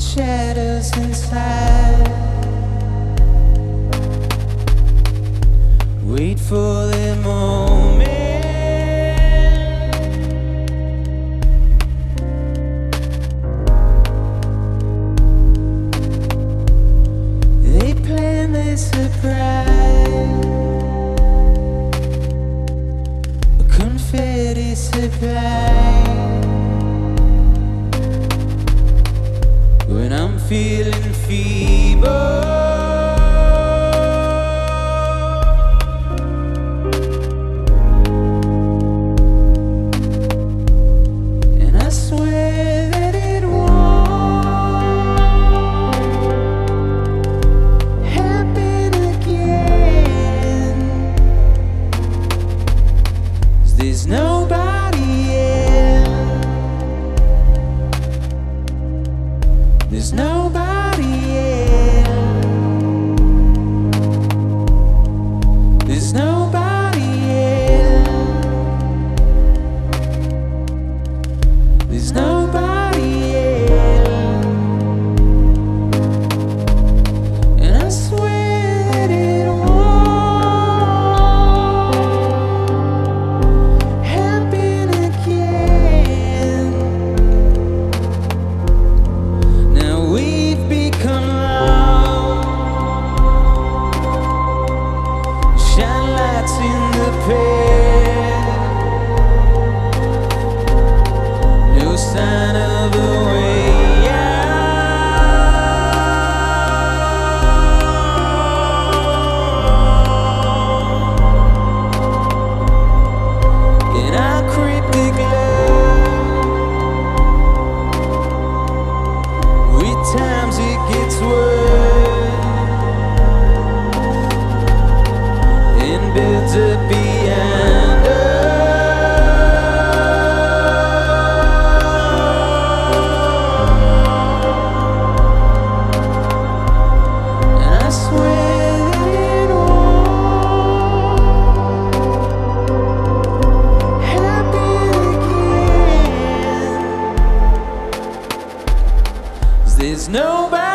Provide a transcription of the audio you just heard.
shadows inside. Wait for the moment. They plan their surprise, a confetti supply. When I'm feeling feeble, and I swear that it won't happen again, 'cause there's nobody else. There's nobody else. There's nobody else. There's nobody else. And I swear that it won't happen again. We've become loud, shine lights in the pit, no sign of a way out. In our cryptic times it gets worse and builds up behind us. And I swear that it won't happen again. There's nobody